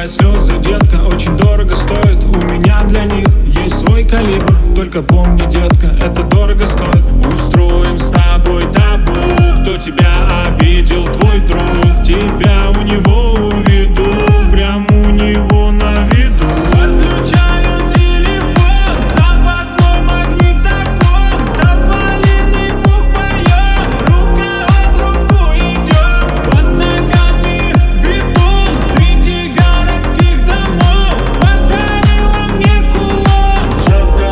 Твои слезы, детка, очень дорого стоят. У меня для них есть свой калибр. Только помни, детка, это дорого стоит. Устроим с тобой табу. Кто тебя обидел, твой друг. Тебя у него уведу, прям у него на виду. Отключаю телефон, заводной магнитофон. Тополиный пух поет, рука об руку идет. Под ногами бетон среди городских домов. Подарила мне кулон.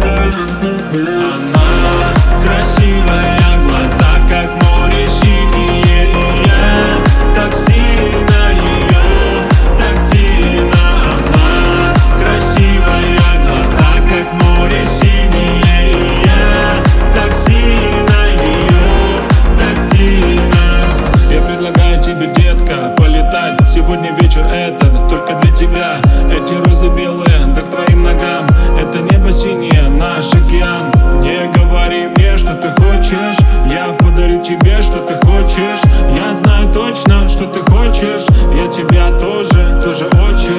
Она красивая, глаза как море синие. И я так сильно ее, тактильно. Она красивая, глаза как море синие. И я так сильно ее, тактильно. Я предлагаю тебе, детка, полетать. Сегодня вечер этот только для тебя. Эти розы белые, да к твоим ногам. Это небо синее, наш океан. Не говори мне, что ты хочешь. Я подарю тебе, что ты хочешь. Я знаю точно, что ты хочешь. Я тебя тоже очень.